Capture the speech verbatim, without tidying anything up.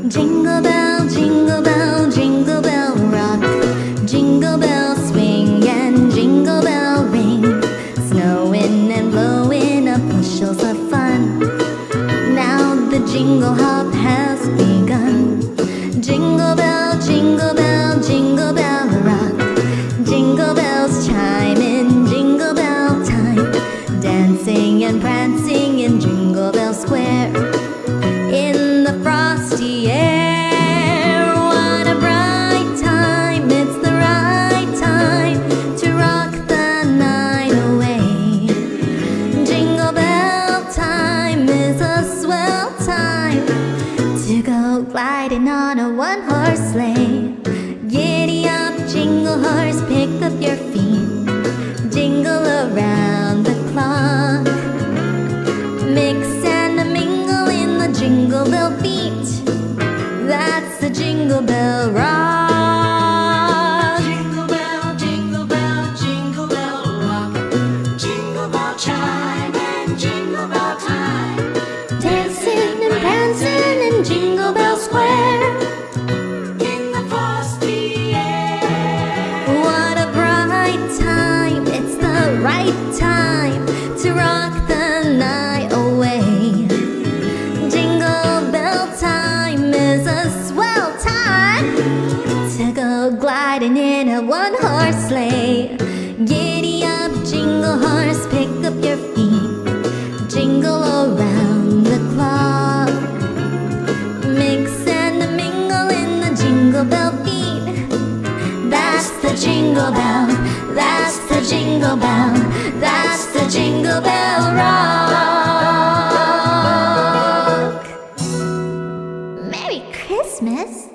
Jingle bell, jingle bell, jingle bell rock. Jingle bell swing and jingle bell ring. Snowing and blowing up bushels of fun. Now the jingle hop has begun. Jingle bell, jingle bell, jingle bell rock. Jingle bells chime in jingle bell time. Dancing and prancing in Jingle Bell Square. In the frosty air, what a bright time. It's the right time to rock the night away. Jingle bell time is a swell time to go gliding on a one-horse sleigh. Giddy up, jingle horse, pick up your feet. Jingle around the clock. Mix and mingle in the jingle bell beat. That's the Jingle Bell Rock. Jingle bell, jingle bell, jingle bell rock. Jingle bell chime and jingle bell time. Dancing and prancing in Jingle Bell Square. In the frosty air. What a bright time. It's the right time to rock the night away. Jingle bell time is a swell time to go gliding in a one-horse sleigh. Giddy up, jingle horse, pick up your feet. Jingle around the clock. Mix and mingle in the jingle bell beat. That's the jingle bell, that's the jingle bell, that's the Jingle Bell Rock. Merry Christmas!